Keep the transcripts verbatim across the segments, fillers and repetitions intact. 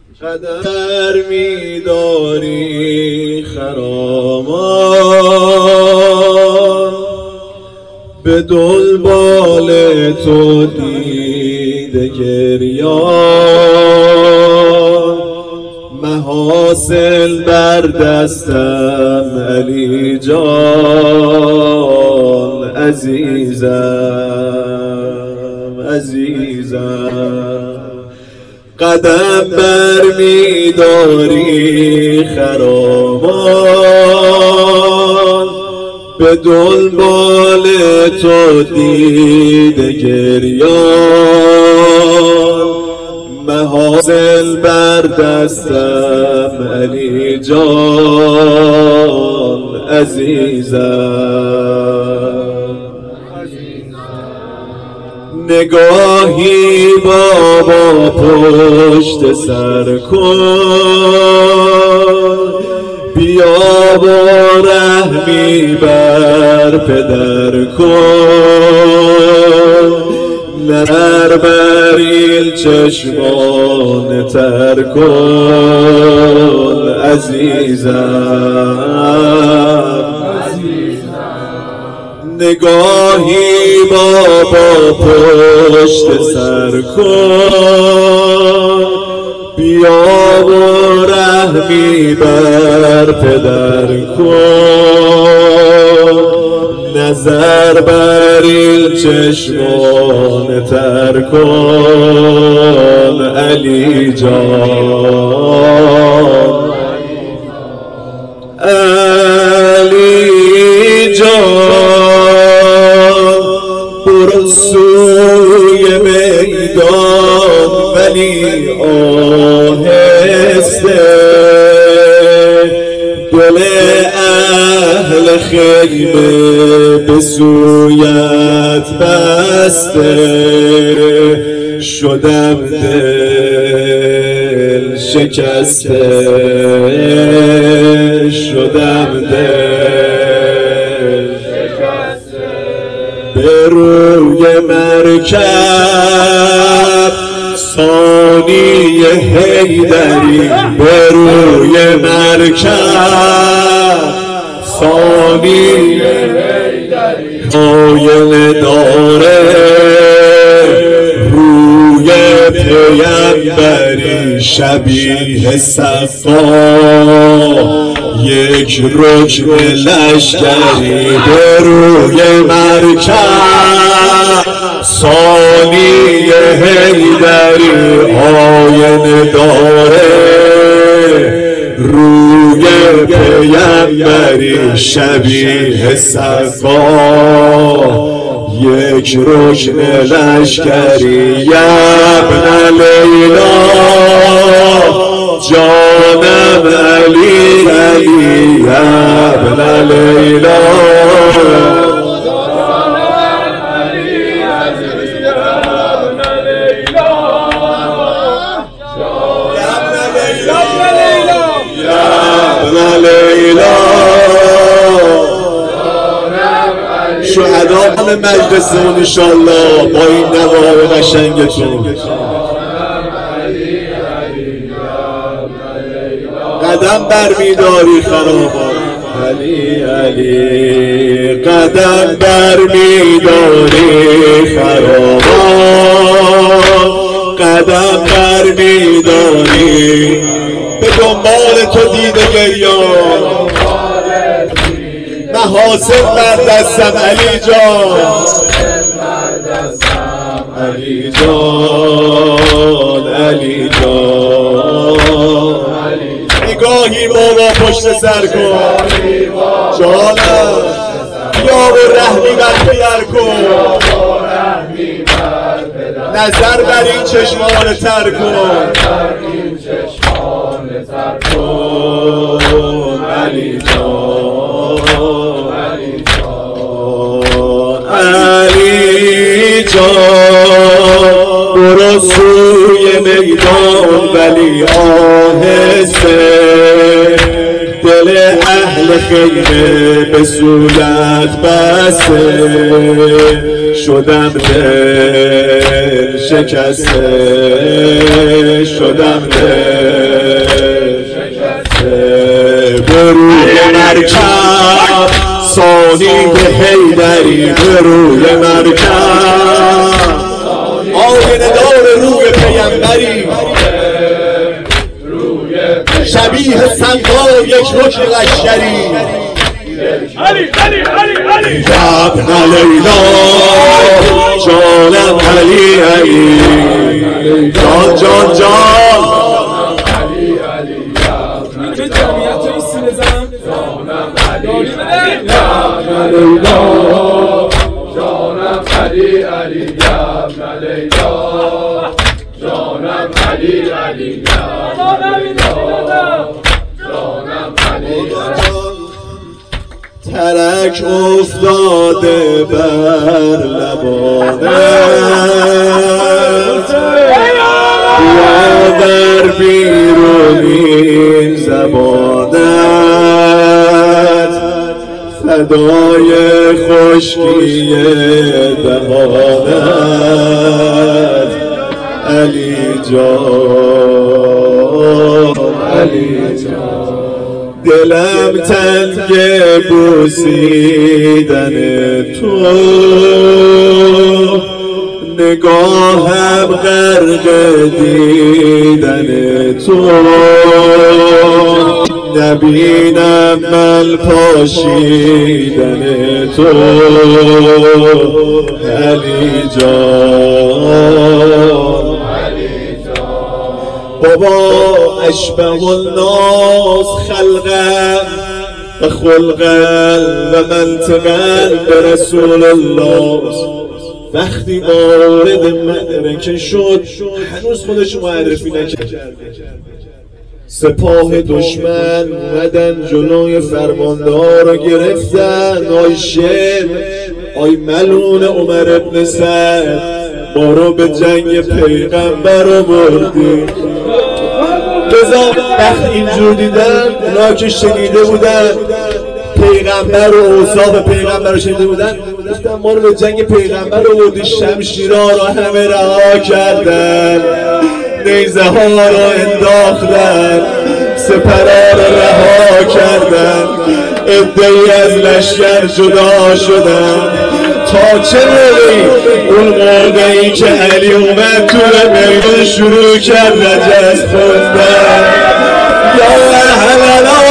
قدر می‌داری خرامان، به دنبال تو دیده گریان، محاسن بر دستم علی جان، عزیزم عزیزم. قدم بر می‌داری خرامان، به دنبال تو دیده گریان، محاسن بر دستم علی جان، عزیزم. نگاهی بابا پشت سر کن، بیا با رحمی بر پدر کن، نظر بر این چشمان تر کن، عزیزم. نگاهی بابا پشت سر کن، بیا و رحمی بر پدر کن، نظر بر این چشمان تر کن، علی جان، علی جان. برو سوی میدان ولی آهسته، دل اهل خیمه به سویت بسته، شدم دل شکسته، شدم دل شکسته. به روی مرکب ثانی حیدری، به روی مرکب ثانی حیدری، آینه داره روی پیمبری، شبیه صفا یک رکن لشکری. به روی مرکب ثانی حیدری، آینه داره روی پیمبری، شبیه صفا یک رکن لشکری. ابن لیلا جانم علی علی، ابن لیلا شهدا مجلسمون انشالله با این نوای قشنگتون. قدم بر می‌داری خرامان علی علی، قدم بر می‌داری خرامان، قدم بر می‌داری به دنبال تو دیده گریان، محاسن بر دستم علی جان، علی جان، علی جان. نگاهی بابا پشت سر کن جانم، بیا و رحمی بر پدر کن، نظر بر این چشمان تر کن، علی جان، علی جان. برو سوی میدان ولی آهسته، دل اهل خیمه به صورت بسته، شدم دل شکسته، شدم دل مرکب ثانی به حیدری به روی مرکب آینه دار روی پیمبری شبیه صندوق یک رکن لشکری علی علی علی علی ابن لیلا جانم علی علی جان جان جان علی علی میگه جمعیت این سینه زن جانم علی لیلا جانم علی علی ابن لیلا جانم علی علی جانم علی ترک افتاده بر لبانت یا در بیرونین زبانت فدای خشکی دهانت علی جان علی جان دلم تنگ بوسیدن تو نگاهم غرق دیدن تو نبینم من پاشیدن تو علی جان بابا اشبه الناس خلقا و خلقا و منطقا به رسول الله وقتی وارد معرکه شد هنوز خودش معرفی نکرد سپاه دشمن اومدن جلوی فرماندار رو گرفتن آی شیر آی ملون عمر ابن سعد ما رو به جنگ پیغمبر رو بردی بذار وقت اینجور دیدن اونا که شنیده بودن پیغمبر و اوصاف پیغمبر رو شنیده بودن گفتن ما رو به جنگ پیغمبر رو بردی شمشیرها رو همه رها کردن نیزه ها رو انداختن سپرها رو رها کردن عده‌ای از لشکر جدا شدن تا چه موقعی اون موقعی که علی اومد تو میدان شروع کرد رجز خوندن یا اهل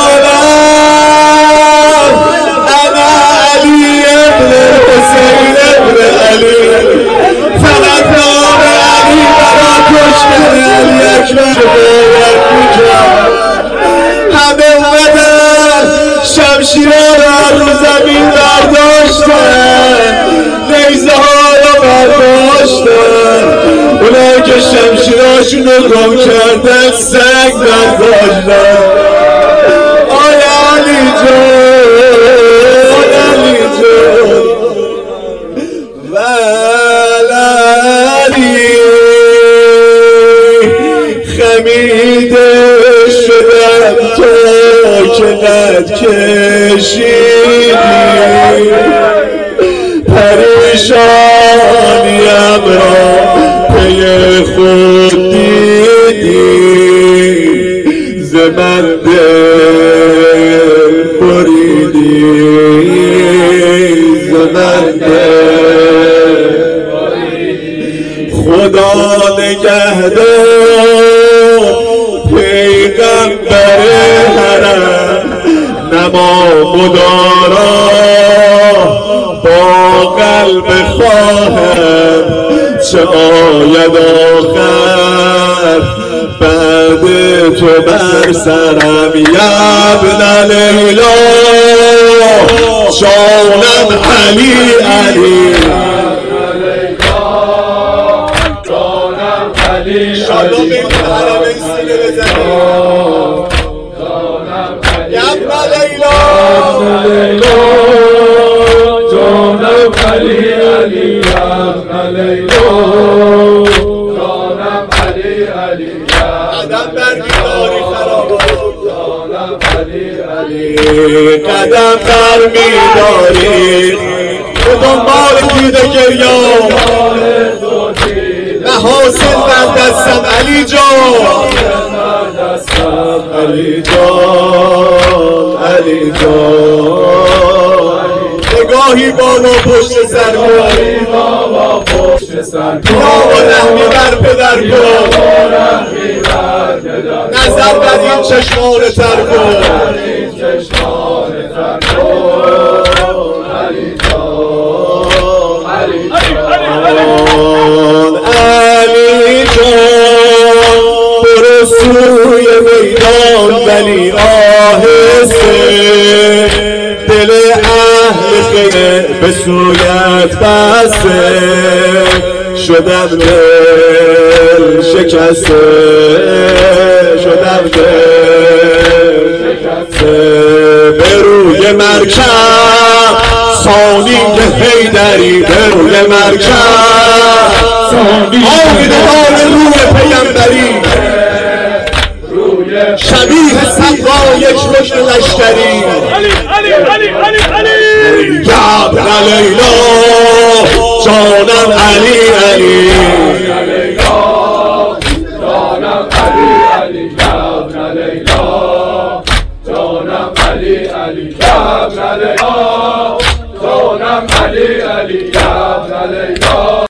العالم انا علی ابن حسین ابن علی فقط نام علی برا کشتن علی اکبر باید میکرد همه اومدن شمشیرها رو رو زمین برداشتن نیزه ها رو برداشتن اونایی که شمشیرهاشون رو گم کردن سنگ برداشتن آی علی جان علی جان ولی خمیده شدم تو که قد کشیدی پریشانیم را پی خود دیدی ز من دل بریدی ز من دل خدا نگهدار پیغمبر حرم نما مدارا با قلب خواهم چه آید آخر بعد تو بر سرم یبن لیلا جانم علی علی جانم علی شادو به حرم سینه بزنیم یبن لیلا جانم علی علی ابن لیلا جانم علی علی قدم بر میداری خراب جانم علی علی قدم بر میداری به دنبال دیده گریان محاسن بر دستم علی جان علی جان علی جان نگاهی بالا پشت سر نگاهی بالا پشت سر کن یا و رحمی بر پدر کن رحمی بر پدر نظر بر این چشمان تر کن این چشمان تر کن علی جان علی جان علی جان برو سوی میدان ولی آهسته دل اهل خیمه به سویت بسته شدم دل شکسته شدم دل شکسته به روی مرکب سالین حیدری به روی مرکب آمیدوار روی پیمبری شبیه صدرا یک رشد لشکری علی علی علی علی علی گبر لیلا جانم علی علی جانم علی علی گبر لیلا جانم علی علی گبر لیلا جانم علی علی گبر لیلا